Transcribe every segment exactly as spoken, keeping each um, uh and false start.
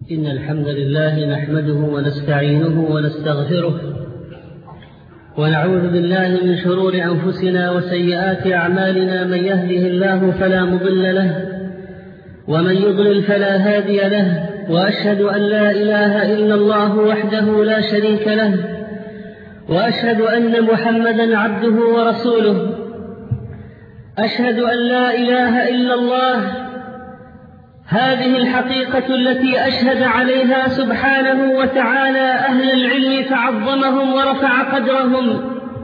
إن الحمد لله نحمده ونستعينه ونستغفره ونعوذ بالله من شرور أنفسنا وسيئات أعمالنا. من يهده الله فلا مضل له ومن يضلل فلا هادي له، وأشهد أن لا إله إلا الله وحده لا شريك له، وأشهد أن محمدا عبده ورسوله. أشهد أن لا إله إلا الله، هذه الحقيقة التي أشهد عليها سبحانه وتعالى أهل العلم فعظمهم ورفع قدرهم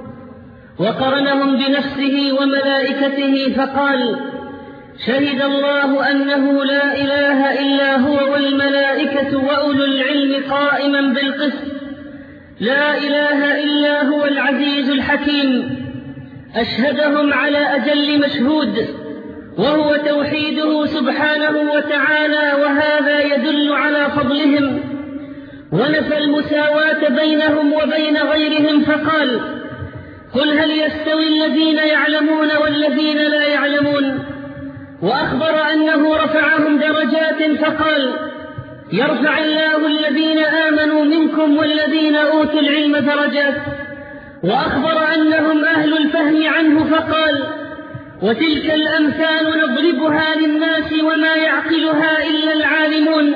وقرنهم بنفسه وملائكته فقال: شهد الله أنه لا إله إلا هو والملائكة وأولو العلم قائما بالقسط، لا إله إلا هو العزيز الحكيم. أشهدهم على أجل مشهود وهو توحيده سبحانه وتعالى، وهذا يدل على فضلهم، ونفى المساواة بينهم وبين غيرهم فقال: قل هل يستوي الذين يعلمون والذين لا يعلمون. وأخبر أنه رفعهم درجات فقال: يرفع الله الذين آمنوا منكم والذين أوتوا العلم درجات. وأخبر أنهم أهل الفهم عنه فقال: وتلك الأمثال نضربها للناس وما يعقلها إلا العالمون.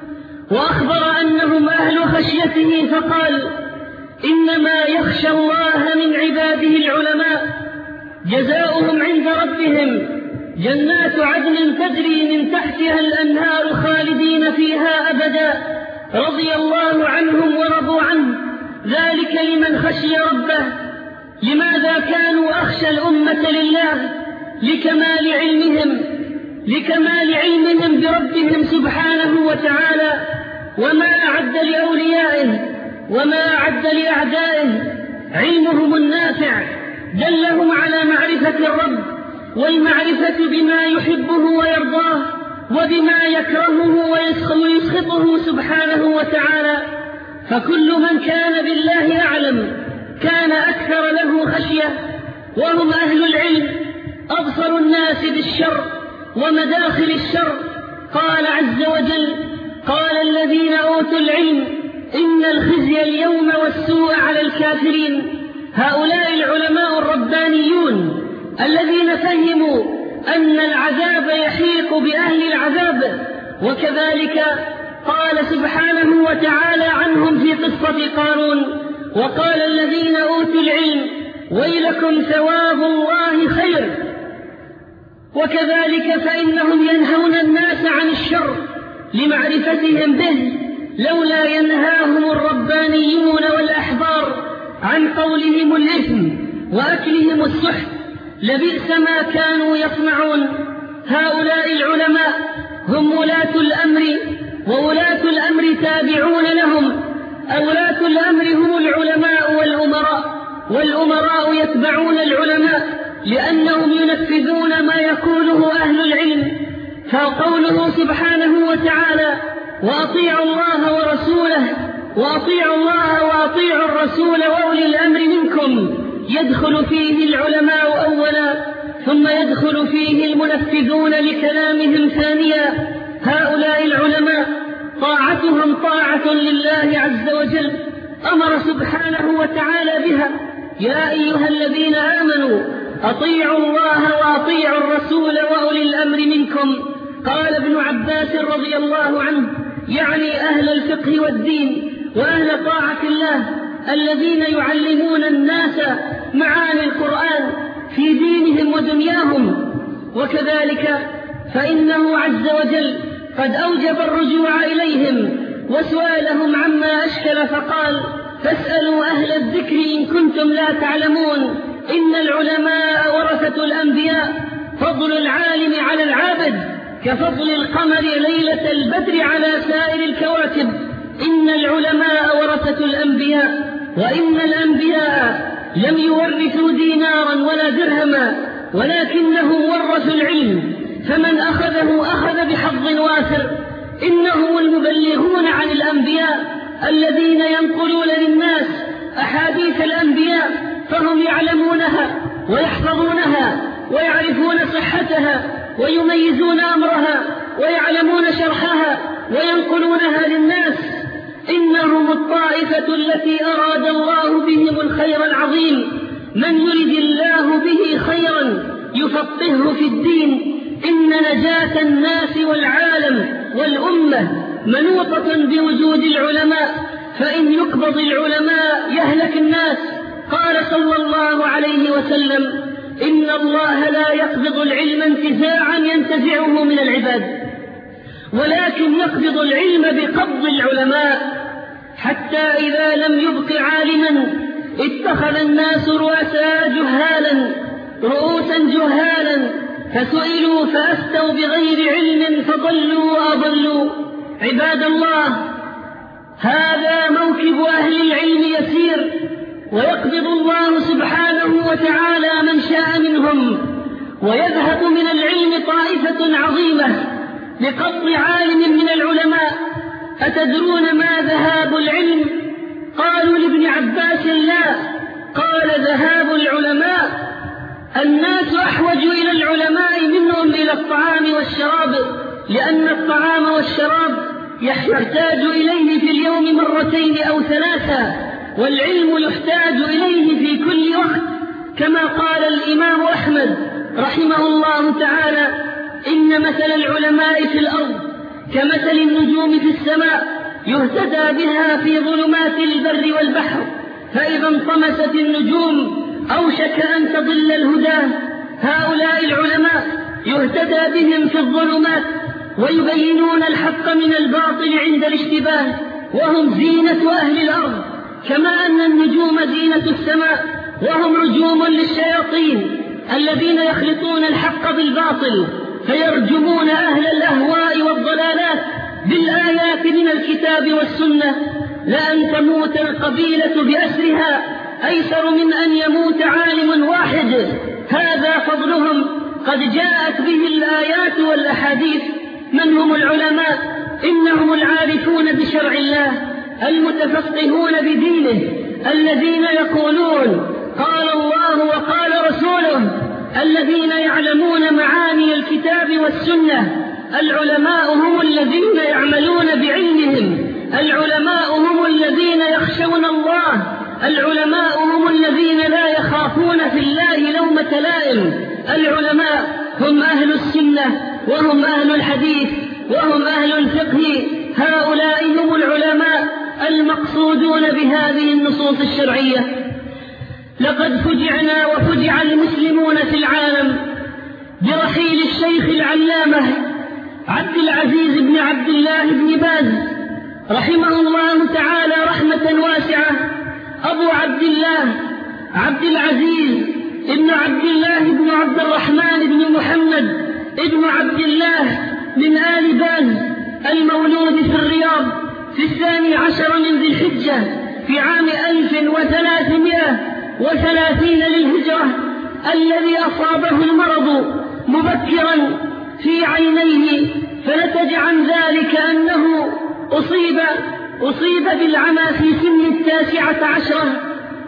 وأخبر أنهم أهل خشيته فقال: إنما يخشى الله من عباده العلماء. جزاؤهم عند ربهم جنات عدن تجري من تحتها الأنهار خالدين فيها أبدا، رضي الله عنهم ورضوا عنه، ذلك لمن خشي ربه. لماذا كانوا أخشى الأمة لله؟ لكمال علمهم لكمال علمهم بربهم سبحانه وتعالى، وما أعد لأوليائه وما أعد لأعدائه. علمهم النافع دلهم على معرفة الرب، والمعرفة بما يحبه ويرضاه وبما يكرهه ويسخطه سبحانه وتعالى. فكل من كان بالله أعلم كان أكثر له خشية، وهم أهل العلم أبصر الناس بالشر ومداخل الشر. قال عز وجل: قال الذين أوتوا العلم إن الخزي اليوم والسوء على الكافرين. هؤلاء العلماء الربانيون الذين فهموا أن العذاب يحيق بأهل العذاب. وكذلك قال سبحانه وتعالى عنهم في قصة قارون: وقال الذين أوتوا العلم ويلكم ثواب الله خير. وكذلك فإنهم ينهون الناس عن الشر لمعرفتهم به، لولا ينهاهم الربانيون والأحبار عن قولهم الإثم وأكلهم السحت لبئس ما كانوا يصنعون. هؤلاء العلماء هم ولاة الأمر، وولاة الأمر تابعون لهم. أولاة الأمر هم العلماء والأمراء، والأمراء يتبعون العلماء لأنهم ينفذون ما يقوله أهل العلم. فقوله سبحانه وتعالى: وأطيعوا الله ورسوله وأطيعوا الله وأطيعوا الرسول وأولي الأمر منكم، يدخل فيه العلماء أولا، ثم يدخل فيه المنفذون لكلامهم ثانيا. هؤلاء العلماء طاعتهم طاعة لله عز وجل، أمر سبحانه وتعالى بها: يا أيها الذين آمنوا أطيعوا الله وأطيعوا الرسول وأولي الأمر منكم. قال ابن عباس رضي الله عنه: يعني أهل الفقه والدين وأهل طاعة الله الذين يعلمون الناس معاني القرآن في دينهم ودنياهم. وكذلك فإنه عز وجل قد أوجب الرجوع إليهم وسؤالهم عما أشكل، فقال: فاسألوا أهل الذكر إن كنتم لا تعلمون. إن العلماء ورثة الأنبياء، فضل العالم على العابد كفضل القمر ليلة البدر على سائر الكواكب. إن العلماء ورثة الأنبياء، وإن الأنبياء لم يورثوا دينارا ولا درهما، ولكنهم ورثوا العلم، فمن أخذه أخذ بحظ وافر. إنهم المبلغون عن الأنبياء الذين ينقلون للناس أحاديث الأنبياء، فهم يعلمونها ويحفظونها ويعرفون صحتها ويميزون أمرها ويعلمون شرحها وينقلونها للناس الطائفة التي أراد الله بهم الخير العظيم. من يرد الله به خيرا يفقهه في الدين. إن نجاة الناس والعالم والأمة منوطة بوجود العلماء، فإن يقبض العلماء يهلك الناس. قال صلى الله عليه وسلم: إن الله لا يقبض العلم انتزاعا ينتزعه من العباد، ولكن يقبض العلم بقبض العلماء، حتى إذا لم يبق عالما اتخذ الناس رؤساء جهالا رؤوسا جهالا فسئلوا فأفتوا بغير علم فضلوا وأضلوا. عباد الله، هذا موكب أهل العلم يسير، ويقبض الله سبحانه وتعالى من شاء منهم، ويذهب من العلم طائفة عظيمة بقبض عالم من العلماء. أتدرون ما ذهاب العلم؟ قالوا لابن عباس: لا. قال: ذهاب العلماء الناس أحوج إلى العلماء منهم إلى الطعام والشراب، لأن الطعام والشراب يحتاج إليه في اليوم مرتين أو ثلاثة، والعلم يحتاج إليه في كل وقت، كما قال الإمام أحمد رحمه الله تعالى: إن مثل العلماء في الأرض كمثل النجوم في السماء يهتدى بها في ظلمات البر والبحر، فإذا انطمست النجوم أوشك أن تضل الهدى. هؤلاء العلماء يهتدى بهم في الظلمات، ويبينون الحق من الباطل عند الاشتباه، وهم زينة أهل الأرض، كما أن النجوم زينة السماء، وهم رجوم للشياطين الذين يخلطون الحق بالباطل فيرجمون أهل الأهواء والضلالات بالآيات من الكتاب والسنة. لأن تموت القبيلة بأسرها أيسر من أن يموت عالم واحد، هذا فضلهم قد جاءت به الآيات والأحاديث. من هم العلماء؟ إنهم العارفون بشرع الله، المتفقهون بدينه، الذين يقولون قال الله وقال رسوله، الذين يعلمون معاني الكتاب والسنة. العلماء هم الذين يعملون بعلمهم، العلماء هم الذين يخشون الله، العلماء هم الذين لا يخافون في الله لومة لائم. العلماء هم أهل السنة، وهم أهل الحديث، وهم أهل الفقه. هؤلاء هم العلماء المقصودون بهذه النصوص الشرعية. لقد فجعنا وفجع المسلمون في العالم برحيل الشيخ العلامة عبد العزيز بن عبد الله بن باز رحمه الله تعالى رحمة واسعة. أبو عبد الله عبد العزيز ابن عبد الله بن عبد الرحمن بن محمد ابن عبد الله من آل باز، المولود في الرياض في الثاني عشر من ذي الحجة في عام ألف وثلاثمائة وثلاثين للهجرة، الذي أصابه المرض مبكرا في عينيه، فنتج عن ذلك أنه أصيب أصيب بالعمى في سن التاسعة عشرة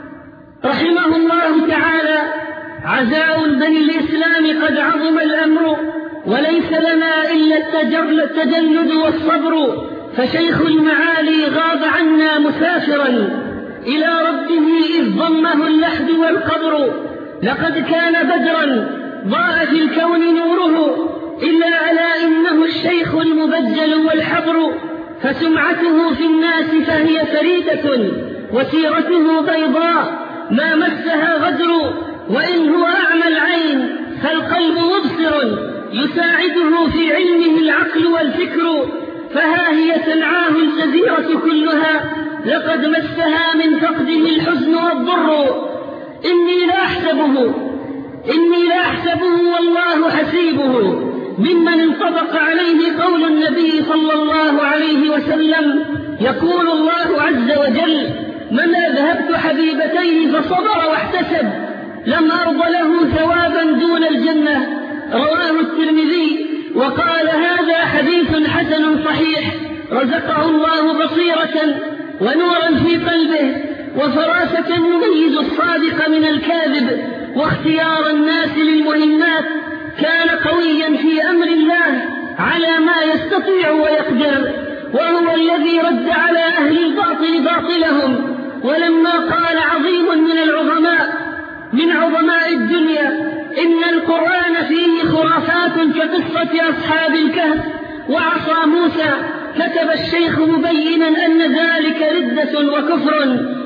رحمه الله تعالى. عزاء بني الإسلام قد عظم الأمر، وليس لنا إلا التجلد والصبر، فشيخ المعالي غاب عنا مسافرا إلى ربه إذ ضمه اللحد والقبر. لقد كان بدرا ضاء في الكون نوره، إلا ألا إنه الشيخ المبجل والحبر، فسمعته في الناس فهي فريدة، وسيرته بيضاء ما مسها غدر. وإن هو أعمى العين فالقلب مبصر، يساعده في علمه العقل والفكر، فها هي تنعاه الجزيرة كلها، لقد مسها من فقده الحزن والضر. إني لا أحسبه إني لا أحسبه والله حسيبه، ممن انطبق عليه قول النبي صلى الله عليه وسلم. يقول الله عز وجل: من أذهبت حبيبتين فصبر واحتسب لم أرض له ثوابا دون الجنة. رواه الترمذي وقال: هذا حديث حسن صحيح. رزقه الله بصيرة ونورا في قلبه، وفراسة يميز الصادق من الكاذب، واختيار الناس للمهمات. كان قويا في أمر الله على ما يستطيع ويقدر، وهو الذي رد على أهل الباطل باطلهم. ولما قال عظيم من العظماء من عظماء الدنيا إن القرآن فيه خرافات كقصة أصحاب الكهف وعصا موسى، كتب الشيخ مبينا أن ذلك ردة وكفر.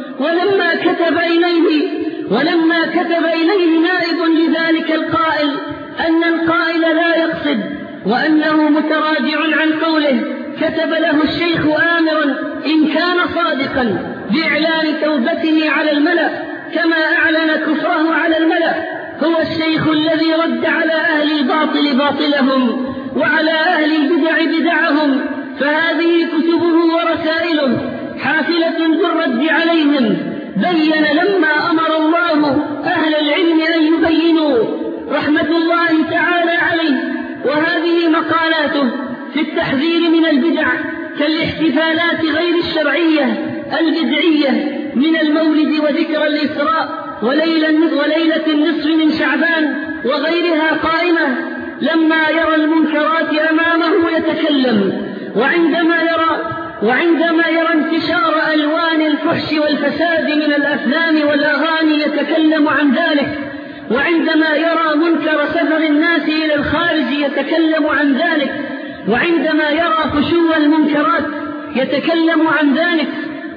ولما كتب إليه ولما كتب إليه نائب لذلك القائل أن القائل لا يقصد وأنه متراجع عن قوله، كتب له الشيخ آمرا إن كان صادقا بإعلان توبته على الملأ كما أعلن كفره على الملأ. هو الشيخ الذي رد على أهل الباطل باطلهم وعلى أهل البدع بدعهم، فهذه كتبه ورسائله حافلة بالرد عليهم. بين لما أمر الله أهل العلم أن يبينوا رحمة الله تعالى عليه. وهذه مقالاته في التحذير من البدع كالاحتفالات غير الشرعية البدعية من المولد وذكر الإسراء وليلة النصف من شعبان وغيرها قائمة. لما يرى المنكرات أمامه يتكلم، وعندما يرى وعندما يرى انتشار ألوان الفحش والفساد من الأفلام والأغاني يتكلم عن ذلك، وعندما يرى منكر سفر الناس إلى الخارج يتكلم عن ذلك، وعندما يرى فشو المنكرات يتكلم عن ذلك.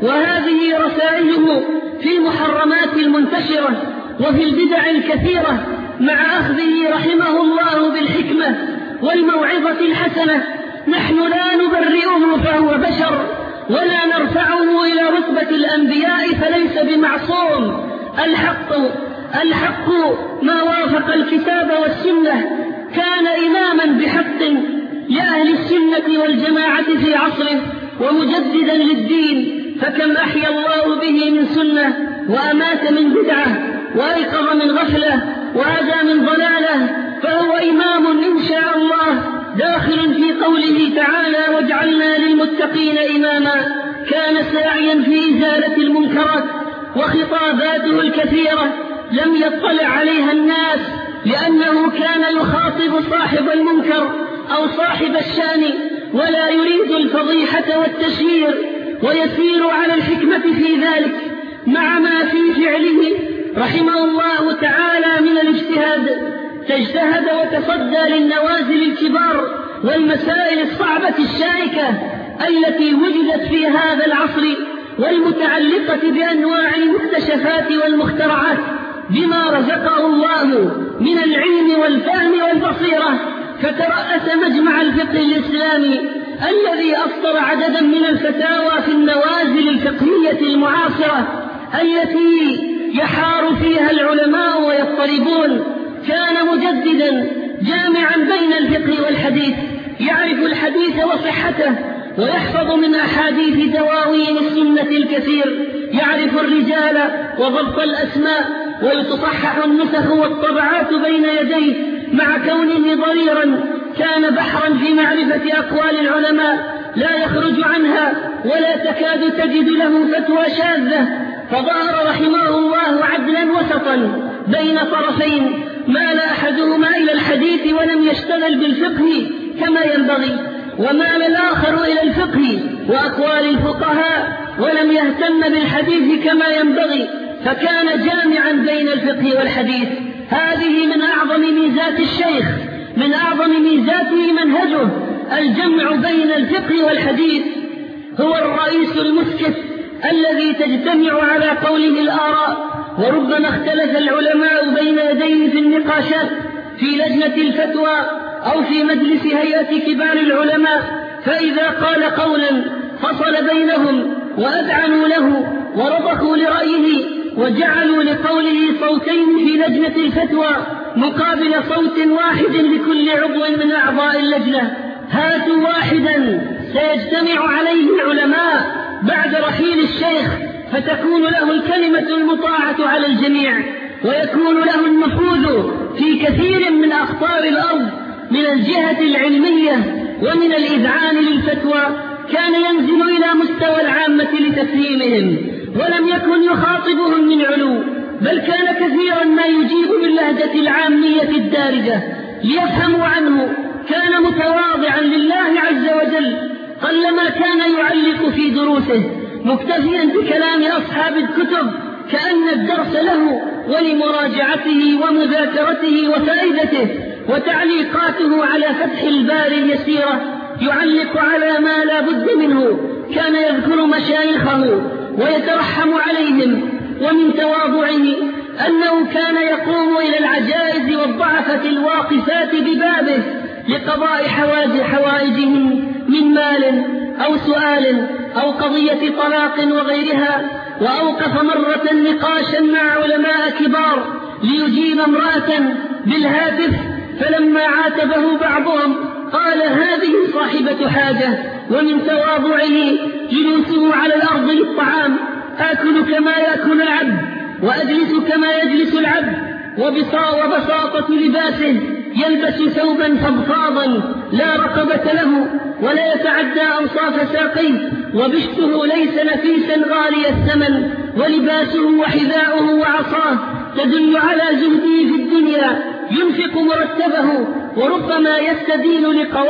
وهذه رسائله في المحرمات المنتشرة وفي البدع الكثيرة، مع أخذه رحمه الله بالحكمة والموعظة الحسنة. نحن لا نبرئه فهو بشر ولا نرفعه إلى رتبة الأنبياء فليس بمعصوم. الحق الحق ما وافق الكتاب والسنة. كان إماما بحق لأهل السنة والجماعة في عصره ومجددا للدين، فكم أحيا الله به من سنة وأمات من بدعة وأيقظ من غفلة وهدى من ضلالة. فهو إمام إن شاء الله داخل في قوله تعالى واجعلنا للمتقين إماما. كان ساعيا في إزالة المنكرات، وخطاباته الكثيرة لم يطلع عليها الناس لأنه كان يخاطب صاحب المنكر أو صاحب الشأن ولا يريد الفضيحة والتشهير، ويسير على الحكمة في ذلك مع ما في فعله رحمه الله تعالى من الاجتهاد. تجتهد وتصدى للنوازل الكبار والمسائل الصعبة الشائكة التي وجدت في هذا العصر والمتعلقة بأنواع المكتشفات والمخترعات بما رزقه الله من العلم والفهم والبصيرة. فترأس مجمع الفقه الإسلامي الذي أصدر عددا من الفتاوى في النوازل الفقهية المعاصرة التي يحار فيها العلماء ويضطربون. كان مجددا جامعا بين الفقه والحديث، يعرف الحديث وصحته ويحفظ من أحاديث دواوين السنة الكثير، يعرف الرجال وضبط الأسماء، ويتصحح النسخ والطبعات بين يديه، مع كونه ضريرا كان بحرا في معرفة أقوال العلماء لا يخرج عنها ولا تكاد تجد له فتوى شاذة. فظهر رحمه الله عدلا وسطا بين طرفين، مال أحدهما إلى الحديث ولم يشتغل بالفقه كما ينبغي، ومال الآخر إلى الفقه وأقوال الفقهاء ولم يهتم بالحديث كما ينبغي، فكان جامعا بين الفقه والحديث. هذه من أعظم ميزات الشيخ، من أعظم ميزاته منهجه الجمع بين الفقه والحديث. هو الرئيس المسكت الذي تجتمع على قوله الآراء، وربما اختلف العلماء بين يديه في النقاشات في لجنة الفتوى أو في مجلس هيئة كبار العلماء، فإذا قال قولا فصل بينهم وأذعنوا له ورضخوا لرأيه وجعلوا لقوله صوتين في لجنة الفتوى مقابل صوت واحد لكل عضو من أعضاء اللجنة. هاتوا واحدا سيجتمع عليه العلماء بعد رحيل الشيخ، فتكون له الكلمة المطاعة على الجميع، ويكون له النفوذ في كثير من أخطار الأرض من الجهة العلمية ومن الإذعان للفتوى. كان ينزل إلى مستوى العامة لتفهيمهم، ولم يكن يخاطبهم من علو، بل كان كثيرا ما يجيب باللهجة العامية الدارجة ليفهموا عنه. كان متواضعا لله عز وجل، قلما كان يعلق في دروسه مكتفيا بكلام أصحاب الكتب كأن الدرس له ولمراجعته ومذاكرته وفائدته، وتعليقاته على فتح الباري اليسيرة يعلق على ما لا بد منه. كان يذكر مشايخه ويترحم عليهم، ومن تواضعه أنه كان يقوم إلى العجائز والضعفة الواقفات ببابه لقضاء حوائجهم من مال أو سؤال أو قضية طلاق وغيرها. وأوقف مرة نقاشا مع علماء كبار ليجيب امرأة بالهاتف، فلما عاتبه بعضهم قال: هذه صاحبة حاجة. ومن تواضعه جلوسه على الأرض للطعام: آكل كما يأكل العبد وأجلس كما يجلس العبد. وبساطة لباسه: يلبس ثوبا فضفاضا لا رقبة له ولا يتعدى أنصاف ساقيه، وبشته ليس نفيسا غالي الثمن، ولباسه وحذاؤه وعصاه تدل على زهده في الدنيا، ينفق مرتبه وربما يستدين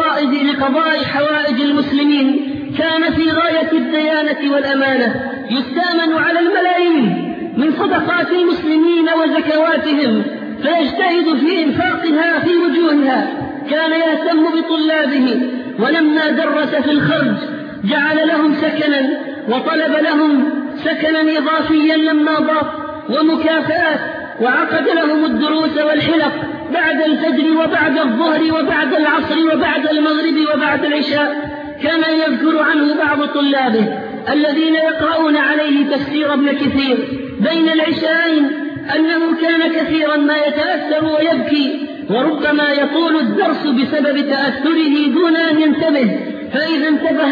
لقضاء حوائج المسلمين. كان في غاية الديانة والأمانة، يستأمن على الملايين من صدقات المسلمين وزكواتهم، فيجتهد في إنفاقها في وجوهها. كان يهتم بطلابه، ولما درس في الخرج جعل لهم سكنا، وطلب لهم سكنا إضافيا لما ضاف، ومكافآت، وعقد لهم الدروس والحلق بعد الفجر وبعد الظهر وبعد العصر وبعد المغرب وبعد العشاء. كان يذكر عنه بعض طلابه الذين يقرؤون عليه تفسير ابن كثير بين العشاءين أنه كان كثيرا ما يتأثر ويبكي، وربما يطول الدرس بسبب تأثره دون أن ينتبه، فإذا انتبه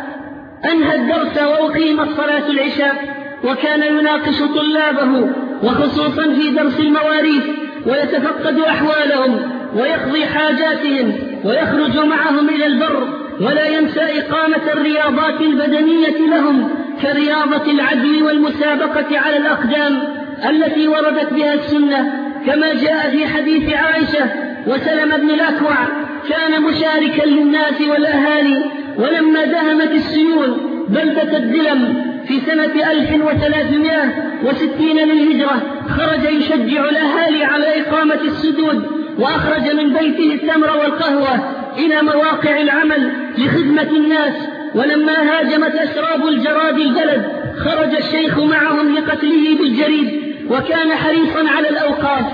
أنهى الدرس وأقيمت صلاة العشاء. وكان يناقش طلابه وخصوصا في درس المواريث، ويتفقد أحوالهم ويقضي حاجاتهم ويخرج معهم إلى البر، ولا ينسى إقامة الرياضات البدنية لهم كرياضة العدو والمسابقة على الأقدام التي وردت بها السنة، كما جاء في حديث عائشة وسلم بن الأكوع: كان مشاركا للناس والأهالي، ولما دهمت السيول بلدة الدلم في سنة ألف وثلاثمائة وستين للهجرة خرج يشجع الأهالي على إقامة السدود، وأخرج من بيته التمر والقهوة إلى مواقع العمل لخدمة الناس. ولما هاجمت أسراب الجراد البلد خرج الشيخ معهم لقتله بالجريد، وكان حريصا على الأوقاف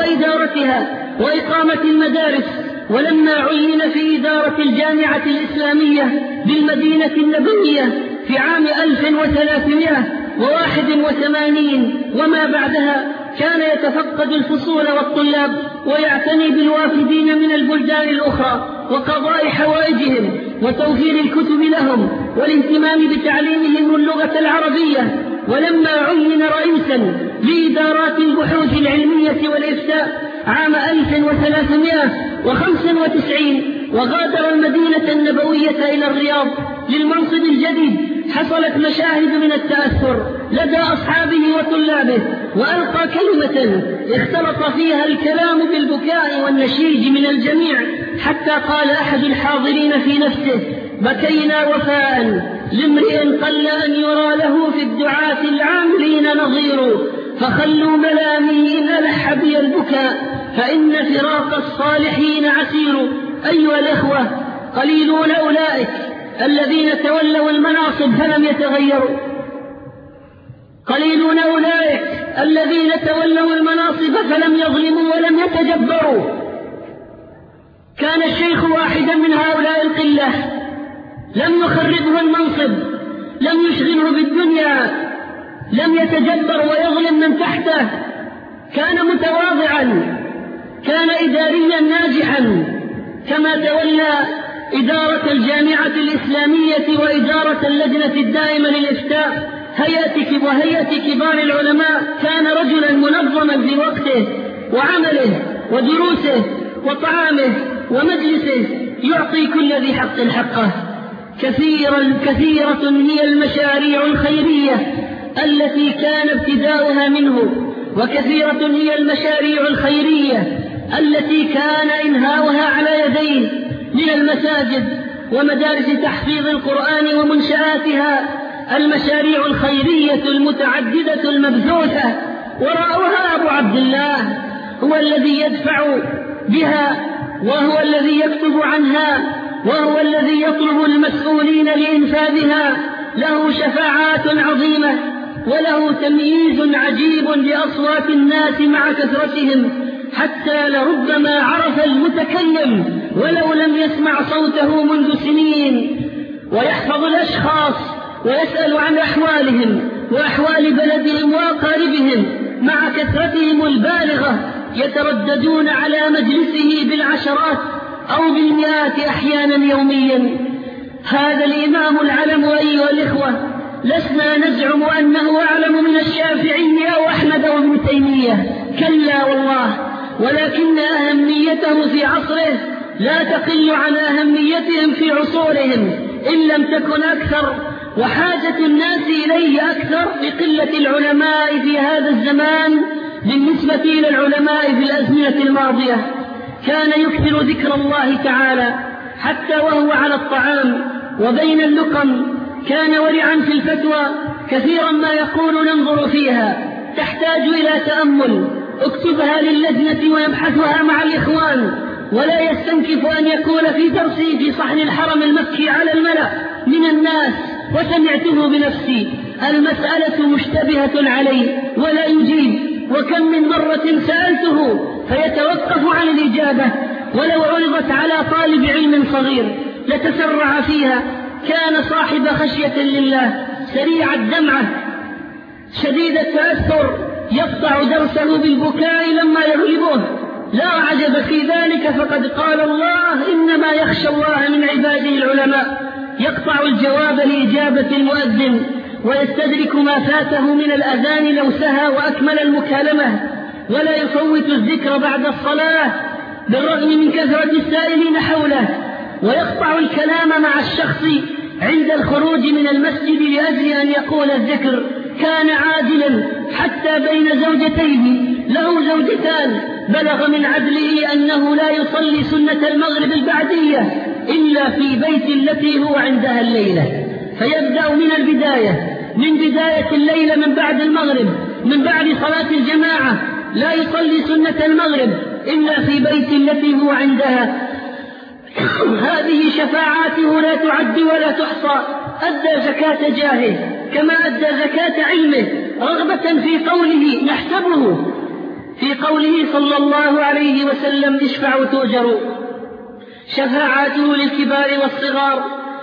وإدارتها وإقامة المدارس. ولما عين في إدارة الجامعة الإسلامية بالمدينة النبوية في عام ألف وثلاثمائة وواحد وثمانين وما بعدها، كان يتفقد الفصول والطلاب ويعتني بالوافدين من البلدان الأخرى وقضاء حوائجهم وتوفير الكتب لهم والاهتمام بتعليمهم اللغة العربية. ولما عين رئيسا لإدارات البحوث العلمية والإفتاء عام ألف وثلاثمائة وخمسة وتسعين وغادر المدينة النبوية إلى الرياض للمنصب الجديد، حصلت مشاهد من التأثر لدى أصحابه وطلابه، وألقى كلمة اختلط فيها الكلام بالبكاء والنشيج من الجميع، حتى قال أحد الحاضرين في نفسه: بكينا وفاء لامرئ قل أن يرى له في الدعاة العاملين نظير، فخلوا ملامي إن ألح بي البكاء، فإن فراق الصالحين عسير. أيها الإخوة، قليلون أولئك الذين تولوا المناصب فلم يتغيروا، قليلون أولئك الذين تولوا المناصب فلم يظلموا ولم يتجبروا. كان الشيخ واحدا من هؤلاء القلة، لم يخربه المنصب، لم يشغله بالدنيا، لم يتجبر ويظلم من تحته، كان متواضعا، كان إداريا ناجحا، كما تولى إدارة الجامعة الإسلامية وإدارة اللجنة الدائمة للإفتاء هيئة وهيئة كبار العلماء. كان رجلا منظما في وقته وعمله ودروسه وطعامه ومجلسه، يعطي كل ذي حق حقه. كثيرا كثيرة هي المشاريع الخيرية التي كان ابتداؤها منه، وكثيرة هي المشاريع الخيرية التي كان إنهاؤها على يديه من المساجد ومدارس تحفيظ القرآن ومنشآتها، المشاريع الخيرية المتعددة المبثوثة، وراءها أبو عبد الله هو الذي يدفع بها، وهو الذي يكتب عنها، وهو الذي يطلب المسؤولين لإنفاذها. له شفاعات عظيمة، وله تمييز عجيب لأصوات الناس مع كثرتهم، حتى لربما عرف المتكلم ولو لم يسمع صوته منذ سنين، ويحفظ الأشخاص ويسأل عن أحوالهم وأحوال بلدهم وأقاربهم مع كثرتهم البالغة، يترددون على مجلسه بالعشرات أو بالمئات أحيانا يوميا. هذا الإمام العلم أيها الإخوة، لسنا نزعم أنه أعلم من الشافعي أو أحمد أو ابن تيمية، كلا والله، ولكن أهميته في عصره لا تقل عن أهميتهم في عصورهم إن لم تكن أكثر، وحاجة الناس إليه أكثر لقلة العلماء في هذا الزمان بالنسبة إلى العلماء في الأزمنة الماضية. كان يكثر ذكر الله تعالى حتى وهو على الطعام وبين اللقم، كان ورعا في الفتوى، كثيرا ما يقول ننظر فيها تحتاج إلى تأمل، اكتبها للجنة ويبحثها مع الإخوان، ولا يستنكف أن يكون في درسه في صحن الحرم المكي على الملأ من الناس وسمعته بنفسي المسألة مشتبهة عليه ولا يجيب، وكم من مرة سألته فيتوقف عن الإجابة، ولو عرضت على طالب علم صغير لتسرع فيها. كان صاحب خشية لله، سريع الدمعة، شديد التأثر، يقطع درسه بالبكاء لما يغلبه. لا عجب في ذلك، فقد قال الله إنما يخشى الله من عباده العلماء. يقطع الجواب لإجابة المؤذن ويستدرك ما فاته من الأذان لو سهى وأكمل المكالمة، ولا يفوت الذكر بعد الصلاة بالرغم من كثرة السائلين حوله، ويقطع الكلام مع الشخص عند الخروج من المسجد لأجل أن يقول الذكر. كان عادلا حتى بين زوجتين، له زوجتان، بلغ من عدله أنه لا يصلي سنة المغرب البعدية إلا في بيت التي هو عندها الليلة، فيبدأ من البداية، من بداية الليلة من بعد المغرب، من بعد صلاة الجماعة، لا يصلي سنة المغرب إلا في بيت التي هو عندها. هذه شفاعاته لا تعد ولا تحصى. أدى زكاة جاهه كما أدى زكاة علمه، رغبة في قوله نحسبه، في قوله صلى الله عليه وسلم اشفعوا تؤجروا. شفاعاته للكبار والصغار،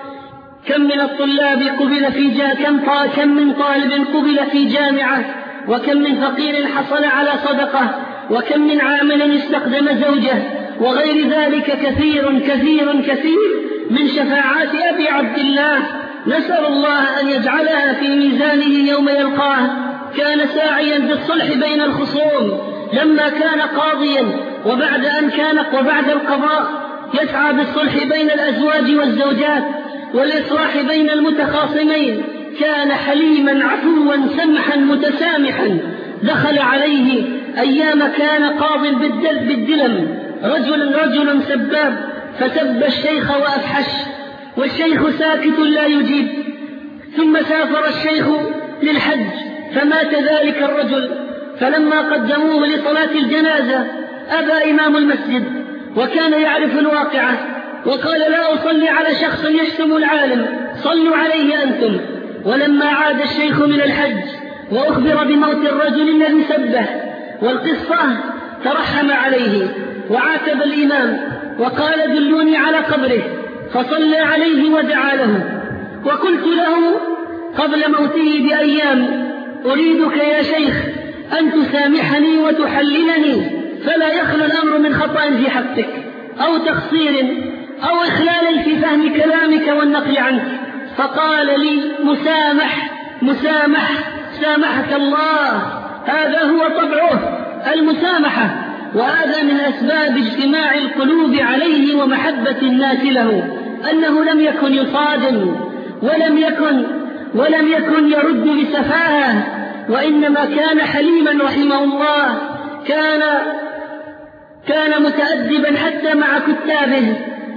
كم من الطلاب قبل في جا كم, كم من طالب قبل في جامعة، وكم من فقير حصل على صدقة، وكم من عامل استخدم زوجه، وغير ذلك كثير كثير كثير من شفاعات أبي عبد الله. نسأل الله أن يجعلها في ميزانه يوم يلقاه. كان ساعيا بالصلح بين الخصوم لما كان قاضيا، وبعد أن كان وبعد القضاء يسعى بالصلح بين الأزواج والزوجات والإصلاح بين المتخاصمين. كان حليما عفوا سمحا متسامحا. دخل عليه أيام كان قاض بالدلم رجل رجل سباب، فسب الشيخ وأفحش، والشيخ ساكت لا يجيب. ثم سافر الشيخ للحج فمات ذلك الرجل، فلما قدموه لصلاة الجنازة أبى إمام المسجد، وكان يعرف الواقعة، وقال لا أصلي على شخص يشتم العالم، صلوا عليه أنتم. ولما عاد الشيخ من الحج وأخبر بموت الرجل الذي سبه والقصة، ترحم عليه وعاتب الإمام وقال دلوني على قبره، فصلى عليه ودعا له. وقلت له قبل موته بأيام أريدك يا شيخ أن تسامحني وتحللني، فلا يخلو الأمر من خطأ في حقك أو تقصير أو إخلال في فهم كلامك والنقل عنك. فقال لي مسامح مسامح سامحك الله، هذا هو طبعه المسامحة، وهذا من أسباب اجتماع القلوب عليه ومحبة الناس له، أنه لم يكن يصادم ولم يكن ولم يكن يرد بسفاهة، وإنما كان حليما رحمه الله. كان كان متأدبا حتى مع كتابه،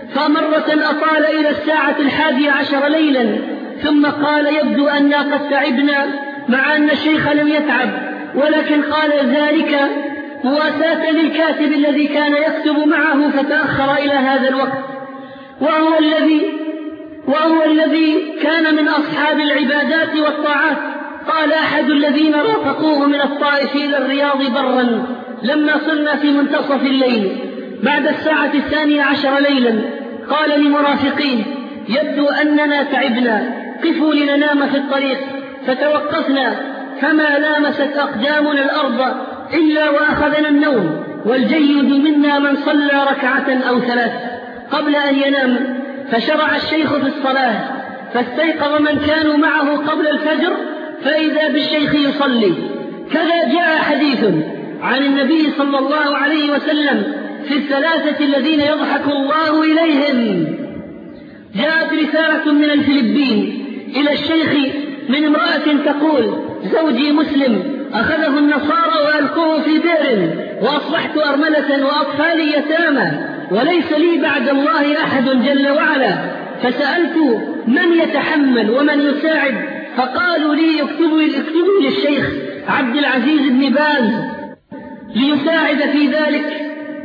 فمرة أطال إلى الساعة الحادية عشر ليلا، ثم قال: يبدو أننا قد تعبنا، مع أن الشيخ لم يتعب، ولكن قال ذلك مواساة للكاتب الذي كان يكتب معه فتأخر إلى هذا الوقت، وهو الذي وهو الذي كان من أصحاب العبادات والطاعات. قال أحد الذين رافقوه من الطائف إلى الرياض برا لما صرنا في منتصف الليل بعد الساعة الثانية عشر ليلا، قال لمرافقين: يبدو أننا تعبنا، قفوا لننام في الطريق. فتوقفنا، فما لامست أقدامنا الأرض إلا وأخذنا النوم، والجيد منا من صلى ركعة أو ثلاث قبل أن ينام. فشرع الشيخ في الصلاة، فاستيقظ من كانوا معه قبل الفجر فإذا بالشيخ يصلي. كذا جاء حديث عن النبي صلى الله عليه وسلم في الثلاثة الذين يضحك الله إليهم. جاءت رسالة من الفلبين إلى الشيخ من امرأة تقول: زوجي مسلم، أخذه النصارى وألقوه في بئر، وأصبحت أرملة وأطفالي يتامى، وليس لي بعد الله أحد جل وعلا، فسألت من يتحمل ومن يساعد، فقالوا لي: اكتبوا, اكتبوا للشيخ عبد العزيز بن باز ليساعد في ذلك.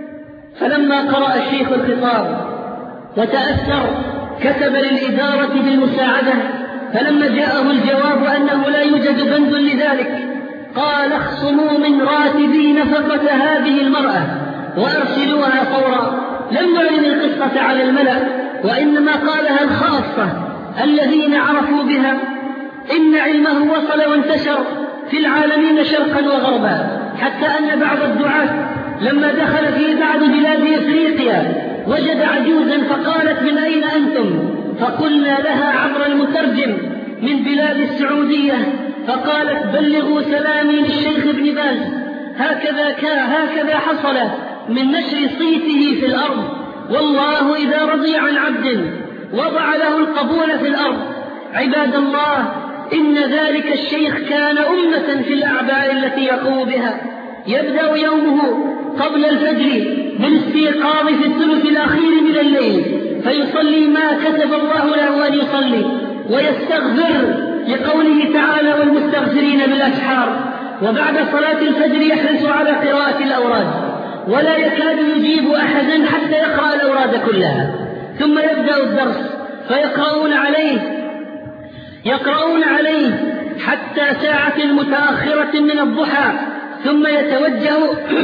فلما قرأ الشيخ الخطاب وتأثر كتب للإدارة بالمساعدة، فلما جاءه الجواب أنه لا يوجد بند لذلك قال: اخصموا من راتبي نفقة هذه المرأة وأرسلوها فورا. لم يعلن القصة على الملأ، وإنما قالها الخاصة الذين عرفوا بها. إن علمه وصل وانتشر في العالمين شرقا وغربا، حتى أن بعض الدعاة لما دخل في بعض بلاد إفريقيا وجد عجوزا فقالت: من أين أنتم؟ فقلنا لها عبر المترجم: من بلاد السعودية. فقالت: بلغوا سلامي للشيخ ابن باز. هكذا كان هكذا حصل من نشر صيته في الأرض. والله إذا رضي عن عبد وضع له القبول في الأرض. عباد الله، إن ذلك الشيخ كان أمة في الأعباء التي يقوم بها. يبدأ يومه قبل الفجر بالاستيقاظ في الثلث الأخير من الليل، فيصلي ما كتب الله له أن يصلي، ويستغفر لقوله تعالى: والمستغفرين بالأسحار. وبعد صلاة الفجر يحرص على قراءة الأوراد، ولا يكاد يجيب أحدا حتى يقرأ الأوراد كلها. ثم يبدأ الدرس فيقرؤون عليه يقرؤون عليه حتى ساعة متأخرة من الضحى، ثم يتوجه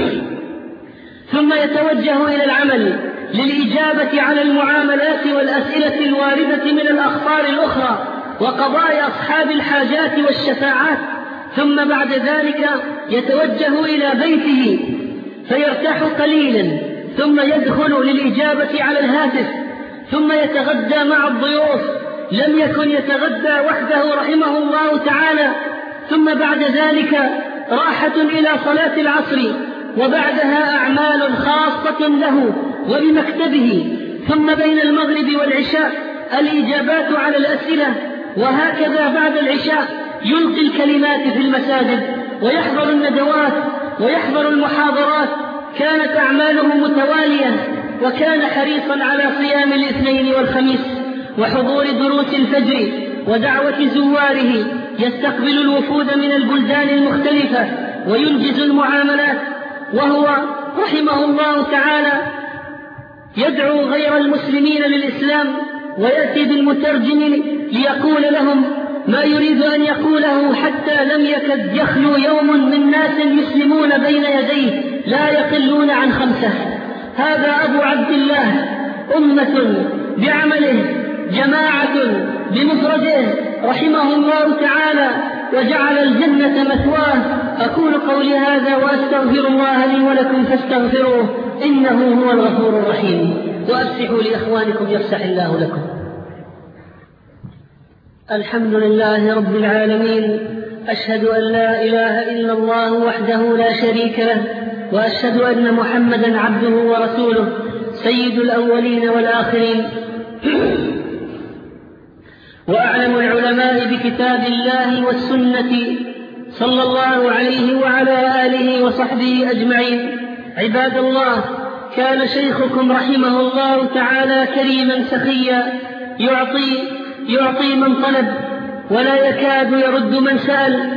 ثم يتوجه إلى العمل للإجابة على المعاملات والأسئلة الواردة من الأخطار الأخرى وقضاء أصحاب الحاجات والشفاعات. ثم بعد ذلك يتوجه إلى بيته فيرتاح قليلا، ثم يدخل للإجابة على الهاتف، ثم يتغدى مع الضيوف. لم يكن يتغدى وحده رحمه الله تعالى. ثم بعد ذلك راحة إلى صلاة العصر، وبعدها أعمال خاصة له وبمكتبه. ثم بين المغرب والعشاء الإجابات على الأسئلة. وهكذا بعد العشاء يلقي الكلمات في المساجد، ويحضر الندوات ويحضر المحاضرات. كانت أعماله متوالية، وكان حريصا على صيام الاثنين والخميس وحضور دروس الفجر ودعوة زواره. يستقبل الوفود من البلدان المختلفة وينجز المعاملات، وهو رحمه الله تعالى يدعو غير المسلمين للإسلام، ويأتي بالمترجم ليقول لهم ما يريد أن يقوله، حتى لم يكد يخلو يوم من ناس يسلمون بين يديه لا يقلون عن خمسة. هذا أبو عبد الله، أمة بعمله، جماعة بمفرده، رحمه الله تعالى وجعل الجنة مثواه. أقول قولي هذا وأستغفر الله لي ولكم فاستغفروه، إنه هو الغفور الرحيم. وأفسحوا لإخوانكم يفسح الله لكم. الحمد لله رب العالمين، أشهد أن لا إله إلا الله وحده لا شريك له، وأشهد أن محمدا عبده ورسوله سيد الأولين والآخرين وأعلم العلماء بكتاب الله والسنة صلى الله عليه وعلى آله وصحبه أجمعين. عباد الله، كان شيخكم رحمه الله تعالى كريما سخيا يعطي, يعطي من طلب ولا يكاد يرد من سأل،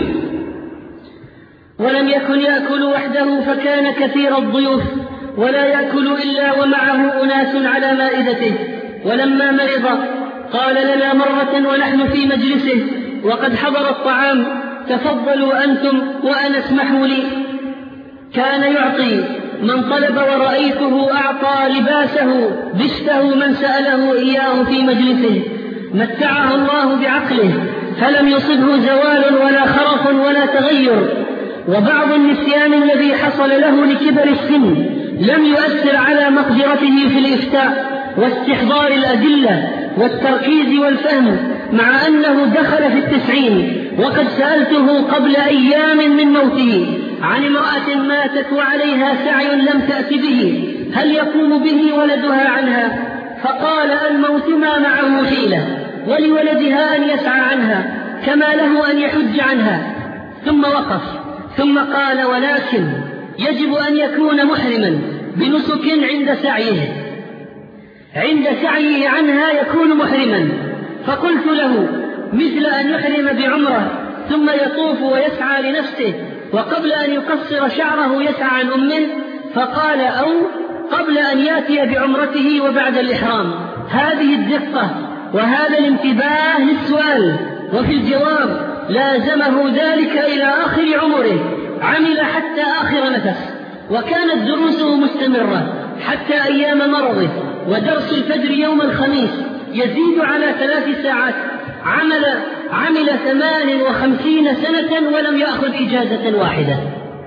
ولم يكن يأكل وحده فكان كثير الضيوف ولا يأكل إلا ومعه أناس على مائدته. ولما مرض قال لنا مرة ونحن في مجلسه وقد حضر الطعام: تفضلوا أنتم وأنا اسمحوا لي. كان يعطي من طلب ورأيته أعطى لباسه بشته من سأله إياه في مجلسه. متعه الله بعقله فلم يصبه زوال ولا خرف ولا تغير، وبعض النسيان الذي حصل له لكبر السن لم يؤثر على مقدرته في الإفتاء واستحضار الأدلة والتركيز والفهم، مع أنه دخل في التسعين. وقد سألته قبل أيام من موته عن امرأة ماتت وعليها سعي لم تأت به، هل يقوم به ولدها عنها؟ فقال: الموت ما معه حيلة، ولولدها أن يسعى عنها كما له أن يحج عنها. ثم وقف ثم قال: ولكن يجب أن يكون محرما بنسك عند سعيه عند سعيه عنها يكون محرما. فقلت له: مثل أن يحرم بعمره ثم يطوف ويسعى لنفسه، وقبل أن يقصر شعره يسعى عن أمه؟ فقال: أو قبل أن يأتي بعمرته وبعد الإحرام. هذه الدقة وهذا الانتباه للسؤال، وفي الجواب لازمه ذلك إلى آخر عمره، عمل حتى آخر نفس، وكانت دروسه مستمرة حتى أيام مرضه. ودرس الفجر يوم الخميس يزيد على ثلاث ساعات. عمل, عمل ثمان وخمسين سنة ولم يأخذ إجازة واحدة،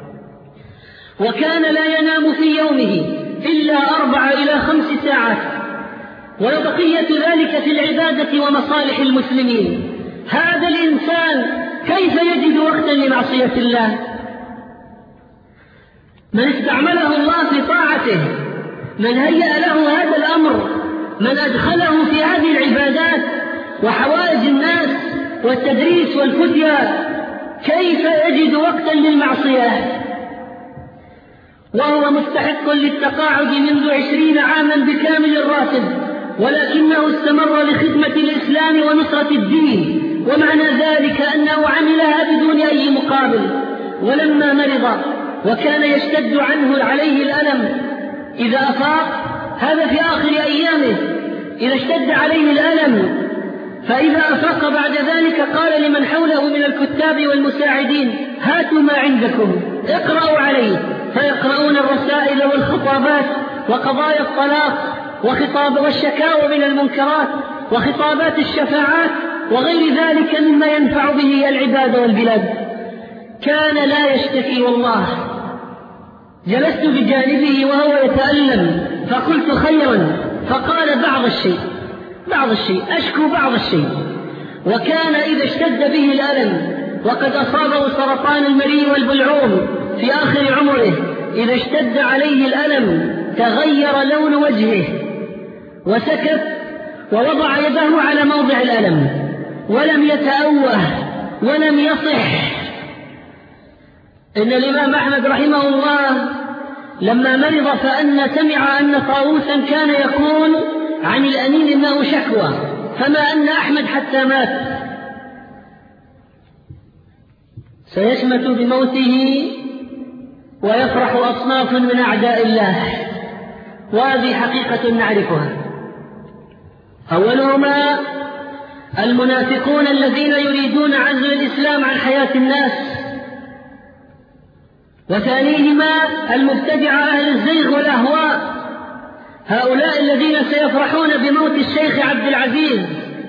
وكان لا ينام في يومه إلا أربع إلى خمس ساعات، وبقية ذلك في العبادة ومصالح المسلمين. هذا الإنسان كيف يجد وقتا لمعصية الله؟ من استعمله الله في طاعته، من هيأ له هذا الأمر، من أدخله في هذه العبادات وحوائج الناس والتدريس والفتيا، كيف يجد وقتا للمعصية وهو مستحق للتقاعد منذ عشرين عاما بكامل الراتب، ولكنه استمر لخدمة الإسلام ونصرة الدين، ومعنى ذلك أنه عملها بدون أي مقابل. ولما مرض وكان يشتد عنه عليه الألم إذا أفاق، هذا في آخر أيامه، إذا اشتد عليه الألم فإذا أفاق بعد ذلك قال لمن حوله من الكتاب والمساعدين: هاتوا ما عندكم اقرأوا عليه. فيقرؤون الرسائل والخطابات وقضايا الطلاق وخطاب والشكاوى من المنكرات وخطابات الشفاعات وغير ذلك مما ينفع به العباد والبلاد. كان لا يشتكي والله. جلست بجانبه وهو يتألم فقلت: خيرا؟ فقال: بعض الشيء بعض الشيء أشكو بعض الشيء. وكان إذا اشتد به الألم وقد أصابه سرطان المريء والبلعوم في آخر عمره، إذا اشتد عليه الألم تغير لون وجهه وسكت ووضع يده على موضع الألم ولم يتأوه ولم يصح. إن الإمام أحمد رحمه الله لما مرض فأن سمع أن طاووسا كان يقول عن الأنين إنه شكوى، فما أن أحمد حتى مات سيشمت بموته ويفرح أصناف من أعداء الله، وهذه حقيقة نعرفها. أولهما المنافقون الذين يريدون عزل الإسلام عن حياة الناس، وثانيهما المبتدعة أهل الزيغ والأهواء، هؤلاء الذين سيفرحون بموت الشيخ عبد العزيز،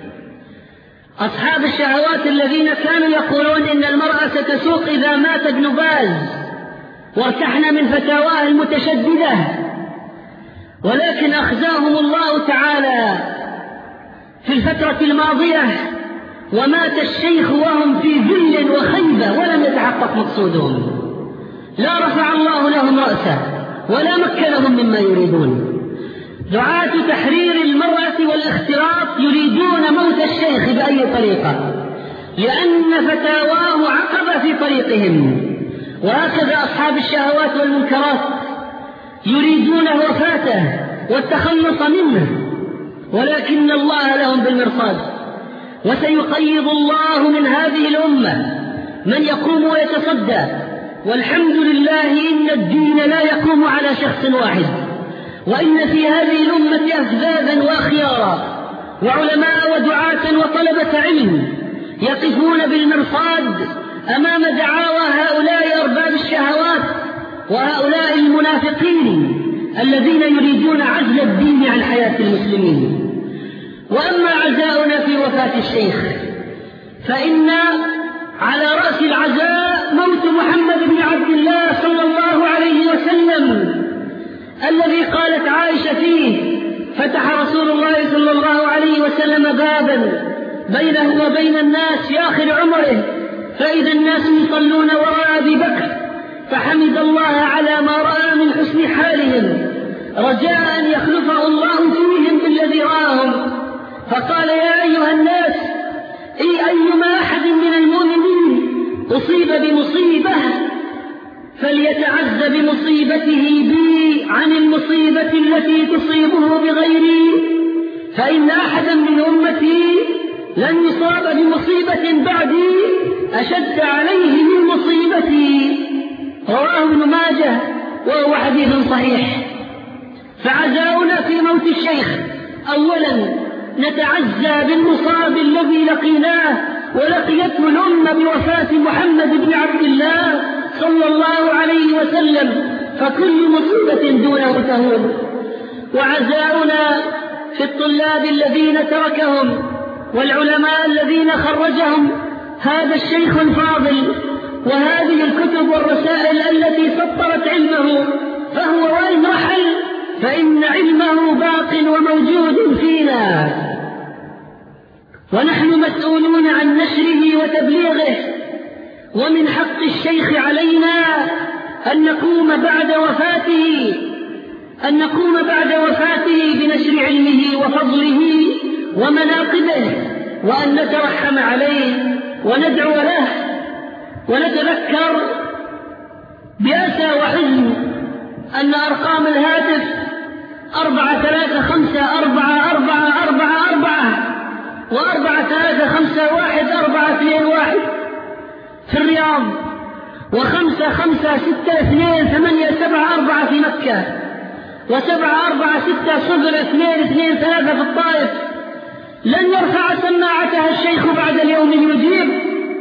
أصحاب الشهوات الذين كانوا يقولون إن المرأة ستسوق إذا مات ابن باز، وارتحنا من فتاواه المتشددة، ولكن أخزاهم الله تعالى في الفترة الماضية، ومات الشيخ وهم في ذل وخيبة ولم يتحقق مقصودهم، لا رفع الله لهم رأسا ولا مكنهم مما يريدون. دعاة تحرير المرأة والاختلاط يريدون موت الشيخ بأي طريقة، لأن فتاواه عقبة في طريقهم. وهكذا أصحاب الشهوات والمنكرات يريدون وفاته والتخلص منه، ولكن الله لهم بالمرصاد. وسيقيض الله من هذه الأمة من يقوم ويتصدى، والحمد لله إن الدين لا يقوم على شخص واحد، وإن في هذه الأمة أفذاذا وأخيارا وعلماء ودعاة وطلبة علم يقفون بالمرصاد أمام دعاوى هؤلاء أرباب الشهوات وهؤلاء المنافقين الذين يريدون عزل الدين عن حياة المسلمين. وأما عزاؤنا في وفاة الشيخ فإن على رأس العزاء موت محمد بن عبد الله صلى الله عليه وسلم الذي قالت عائشة فيه: فتح رسول الله صلى الله عليه وسلم بابا بينه وبين الناس في آخر عمره، فإذا الناس يصلون وراء أبي بكر، فحمد الله على ما رأى من حسن حالهم رجاء أن يخلفه الله فيهم بالذي رآهم، فقال: يا أيها الناس، إي أيما أحد من المؤمنين أصيب بمصيبة فليتعز بمصيبته بي عن المصيبة التي تصيبه بغيري، فإن أحدا من أمتي لن يصاب بمصيبة بعدي أشد عليه من مصيبتي. رواه ابن ماجه وهو حديث صحيح. فعزاؤنا في موت الشيخ: أولا نتعزى بالمصاب الذي لقيناه ولقيته الأمة بوفاة محمد بن عبد الله صلى الله عليه وسلم، فكل مصيبة دونه تهون. وعزاؤنا في الطلاب الذين تركهم والعلماء الذين خرجهم هذا الشيخ الفاضل وهذه الكتب والرسائل التي سطرت علمه، فهو وإن رحل فإن علمه باق وموجود فينا، ونحن مسؤولون عن نشره وتبليغه. ومن حق الشيخ علينا أن نقوم بعد وفاته أن نقوم بعد وفاته بنشر علمه وفضله ومناقبه، وأن نترحم عليه وندعو له ونتذكر بأسى وحزن أن أرقام الهاتف أربعة ثلاثة خمسة أربعة أربعة أربعة أربعة وأربعة ثلاثة خمسة واحد أربعة اثنين واحد في الرياض، وخمسة خمسة ستة اثنين ثمانية سبعة أربعة في مكة، وسبعة أربعة ستة صفر اثنين اثنين ثلاثة في الطائف، لن يرفع سماعتها الشيخ بعد اليوم يجيب.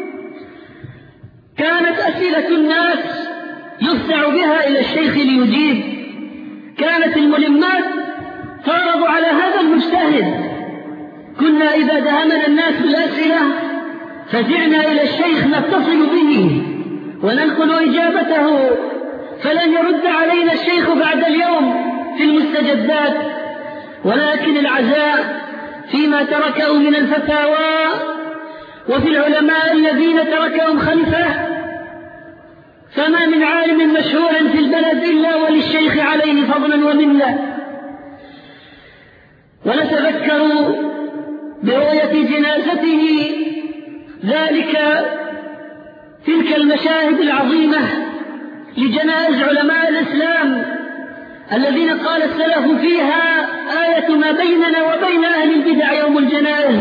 كانت أسئلة الناس يفزع بها إلى الشيخ ليجيب، كانت الملمات تعرض على هذا المجتهد. كنا إذا دهمنا الناس بالأسئلة فزعنا إلى الشيخ نتصل به وننقل إجابته، فلن يرد علينا الشيخ بعد اليوم في المستجدات. ولكن العزاء فيما تركه من الفتاوى وفي العلماء الذين تركهم خلفه، فما من عالم مشهور في البلد إلا وللشيخ عليه فضلا ومنة. ونتذكر برؤية جنازته ذلك تلك المشاهد العظيمة لجنائز علماء الإسلام الذين قال السلف فيها: آية ما بيننا وبين أهل البدع يوم الجنائز.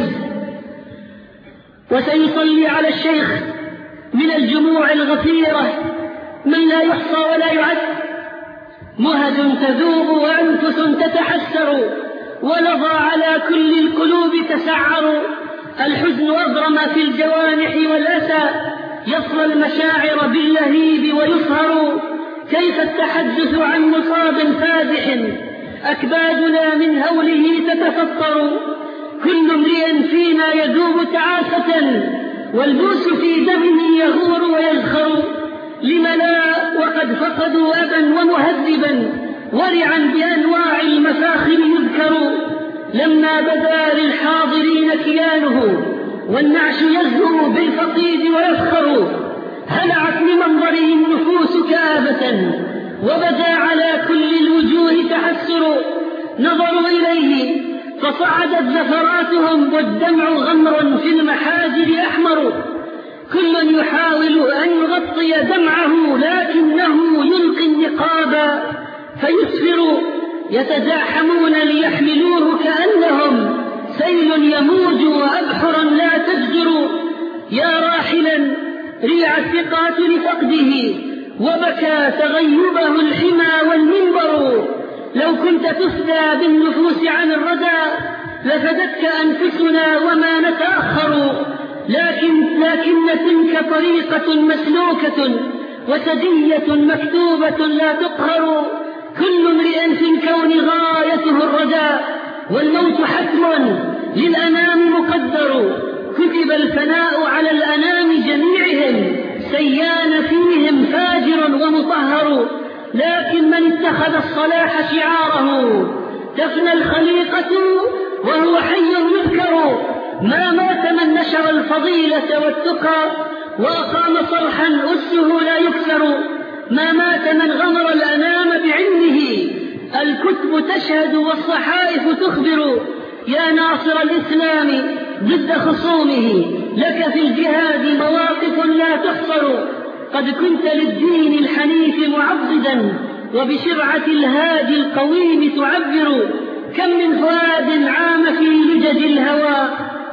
وسيصلي على الشيخ من الجموع الغفيرة من لا يحصى ولا يعد، مهد تذوب وأنفس تتحسر، ولظى على كل القلوب تسعر، الحزن أضرم في الجوانح والأسى، يصلى المشاعر باللهيب ويصهر، كيف التحدث عن مصاب فادح، أكبادنا من هوله تتفطر، كل امرئ فينا يذوب تعاسة، والبوس في دمه يغور ويزخر، لم لا وقد فقدوا أبا ومهذبا، ورعا بأنواع المفاخر يذكر، لما بدا للحاضرين كيانه، والنعش يزهو بالفقيد ويفخر، هلعت لمنظره النفوس كآبة، وبدا على كل الوجوه تحسر، نظروا إليه فصعدت زفراتهم، والدمع غمر في المحاجر أحمر، كل يحاول أن يغطي دمعه لكنه يلقي النقاب فيسفر يتزاحمون ليحملوه كأنهم سيل يموج وأبحر لا تزجر. يا راحلا ريع الثقات لفقده وبكى تغيبه الحمى والمنبر. لو كنت تفدى بالنفوس عن الردى لفدتك أنفسنا وما نتأخر. لكن, لكن تلك طريقة مسلوكة وسجية مكتوبة لا تقهر. كل امرئ في الكون غايته الردى والموت حتم للأنام مقدر. كتب الفناء على الأنام جميعهم سيان فيهم فاجر ومطهر. لكن من اتخذ الصلاح شعاره تفنى الخليقة وهو حي يذكر. ما مات من نشر الفضيلة والتقى وأقام صرحا أسه لا يكسر. ما مات من غمر الأنام بعلمه الكتب تشهد والصحائف تخبر. يا ناصر الإسلام ضد خصومه لك في الجهاد مواقف لا تحصر. قد كنت للدين الحنيف معضدا وبشرعة الهادي القويم تعبر. كم من فؤاد عام في لجج الهوى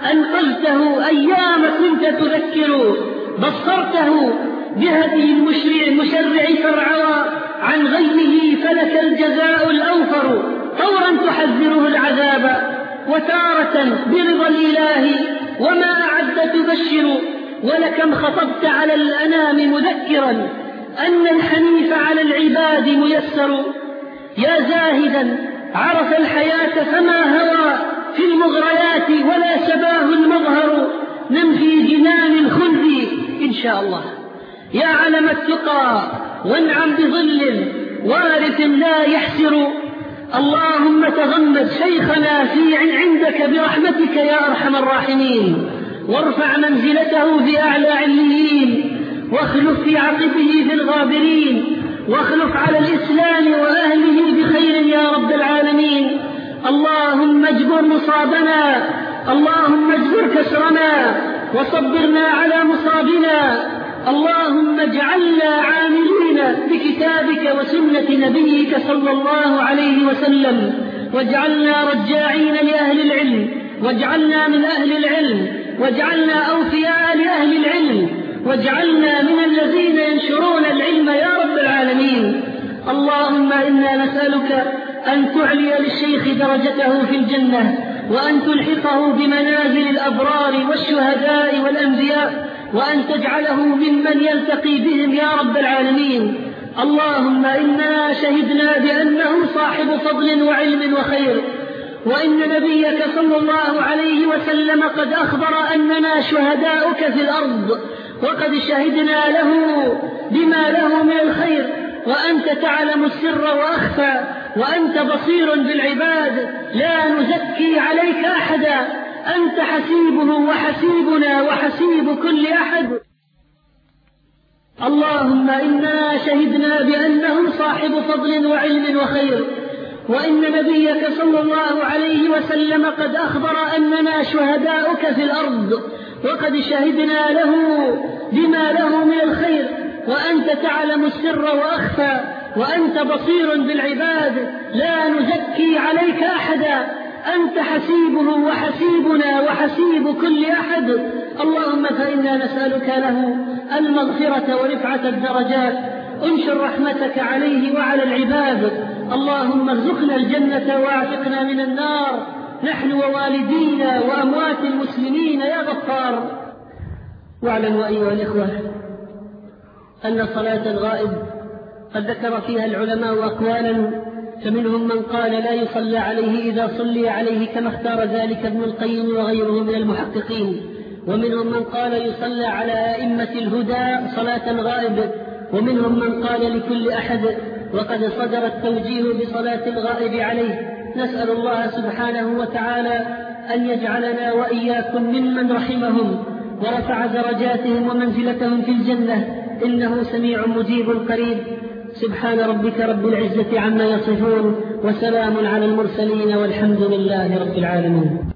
أنقذته أيام كنت تذكر. بصرته بهدي المشرع المشرع فرعوى عن غيره فلك الجزاء الأوفر. طورا تحذره العذاب وتارة برضا الإله وما أعد تبشر. ولكم خطبت على الأنام مذكرا أن الحنيف على العباد ميسر. يا زاهدا عرف الحياة فما هوى في المغريات ولا شباه المظهر. نم في جنان الخلد إن شاء الله. يا علم التقى وانعم بظل وارث لا يحسر. اللهم تغمد شيخنا في عندك برحمتك يا أرحم الراحمين وارفع منزلته في أعلى عليين واخلف في عقبه في الغابرين واخلف على الإسلام وأهله بخير يا رب العالمين. اللهم اجبر مصابنا اللهم اجبر كسرنا وصبرنا على مصابنا. اللهم اجعلنا عاملين بكتابك وسنة نبيك صلى الله عليه وسلم واجعلنا رجاعين لأهل العلم واجعلنا من أهل العلم واجعلنا أوفياء لأهل العلم واجعلنا من الذين ينشرون العلم يا رب العالمين. اللهم إنا نسألك أن تعلي للشيخ درجته في الجنة وأن تلحقه بمنازل الأبرار والشهداء والأنبياء وأن تجعله ممن يلتقي بهم يا رب العالمين. اللهم إنا شهدنا بأنه صاحب فضل وعلم وخير وإن نبيك صلى الله عليه وسلم قد أخبر أننا شهداؤك في الأرض وقد شهدنا له بما له من الخير وأنت تعلم السر وأخفى وأنت بصير بالعباد لا نزكي عليك أحدا. أنت حسيبه وحسيبنا وحسيب كل أحد. اللهم إنا شهدنا بأنه صاحب فضل وعلم وخير وإن نبيك صلى الله عليه وسلم قد أخبر أننا شهداؤك في الأرض وقد شهدنا له بما له من الخير وأنت تعلم السر وأخفى وأنت بصير بالعباد لا نزكي عليك أحدا. أنت حسيبه وحسيبنا وحسيب كل أحد. اللهم فإنا نسألك له المغفرة ورفعة الدرجات. انشر رحمتك عليه وعلى العباد. اللهم ارزقنا الجنة واعتقنا من النار نحن ووالدينا وأموات المسلمين يا غفار. واعلموا أيها الإخوة أن صلاة الغائب قد ذكر فيها العلماء أقوالا فمنهم من قال لا يصلى عليه إذا صلي عليه كما اختار ذلك ابن القيم وغيره من المحققين ومنهم من قال يصلى على أئمة الهدى صلاة الغائب ومنهم من قال لكل أحد وقد صدر التوجيه بصلاة الغائب عليه. نسأل الله سبحانه وتعالى أن يجعلنا وإياكم ممن رحمهم ورفع درجاتهم ومنزلتهم في الجنة إنه سميع مجيب قريب. سبحان ربك رب العزة عما يصفون وسلام على المرسلين والحمد لله رب العالمين.